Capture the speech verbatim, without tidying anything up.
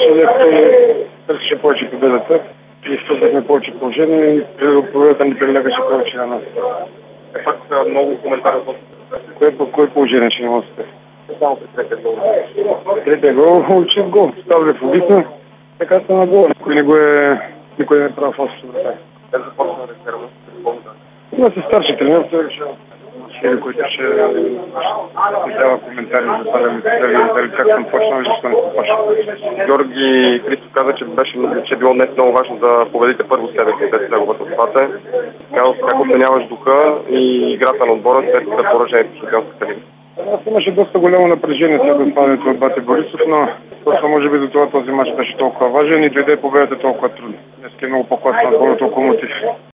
че Левко търсеше повече победата и изпуснахме повече положение и победата ни прилягаше повече на нас. Е, пак много коментари от Кое, по кое положение ще не можете? само при третия гол. Третия гол, учит гол. Ставле в убица, така стана гол. Никой не го е, никой не е прав в общото време. Те започна резерва. Това са старши тренер, той решава. Или които ще дава коментари за това дали как съм почнал и защо не съм почнал. Георги Христов каза, че, беше, че е било днес много важно да победите първо себе си, след неговата отпада. Как оценяваш духа и играта на отбора след поражението в Шампионската лига? Аз имаше доста голямо напрежение след отпадането от Бати Борисов, но просто може би за това този мач беше толкова важен и дойде победата толкова трудно. Днес е много по-класна отбора, толкова мотив.